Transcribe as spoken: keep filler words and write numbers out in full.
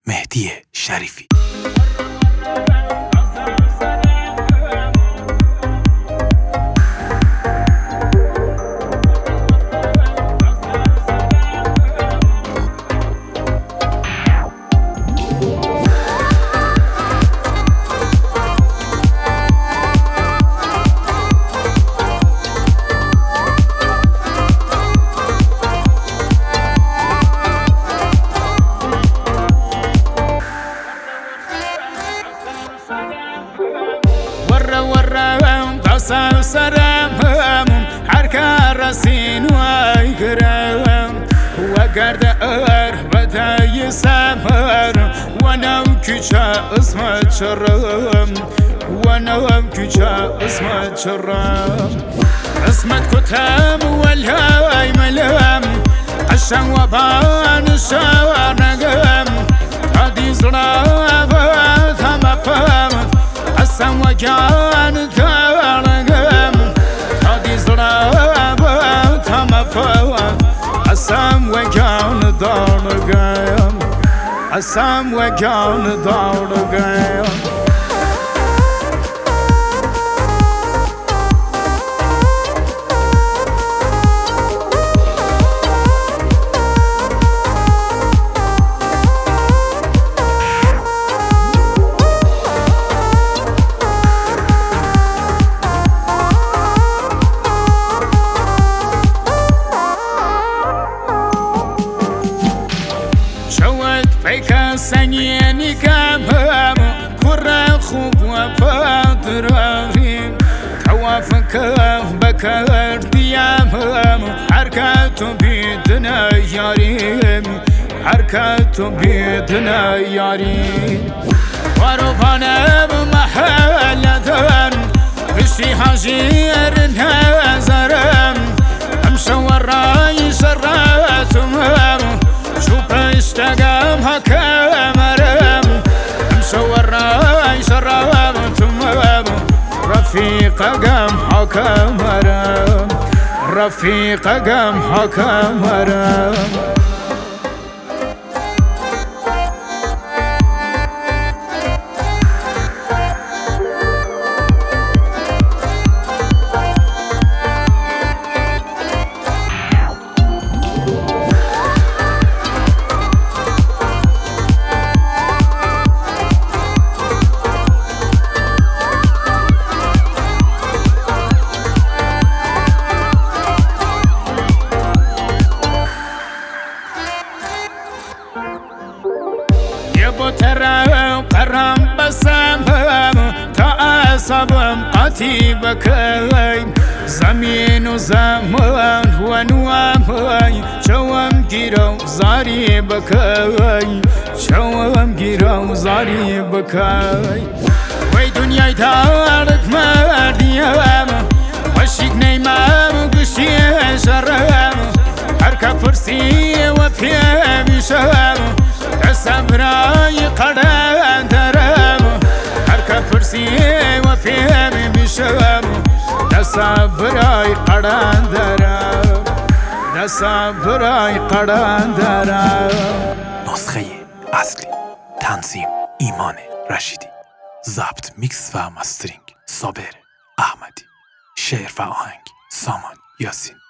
مهدی شریفی. قصة سرم حركة رسين ويكرم وقرد أربة يسمر وانا وكيشا اسمه شرم وانا وكيشا اسمه شرم اسمه كتم والهاي ملم عشان وبان الشوار نقم هادي زرابة ثم فهم عسان وجان تارقم هادي زرابة ثم فهم عسان وجان دارقم عسان وجان دارقم بيكا سنيني كامام كرة خوب وفاطرهم توافك بكر ديامهم حركات بيدنا ياريم حركات بيدنا ياريم ورفانا بمحلة بشي حجير نازرم امشور راي شراتهم شوف اشتقام هكامرم مشور راي شرام تمام رفيق قام هكامرم رفيق قام هكامرم ترى قرم بسام تعصبم قتيبك زمين وزمان ونوام شوام جيرو زاري بكاي شوام جيرو زاري بكاي وي دنيا دارك مرديام وشيك نيمام قشي شرام حركة فرسي وفي بشام صبراي قدان درام حركة فرسي وفي بشام صبراي قدان درام صبراي قدان درام. نسخه اصلی تنظیم ایمان رشیدی، ضبط میکس و مسترینگ صابر احمدی، شعر و آهنگ سامان یاسین.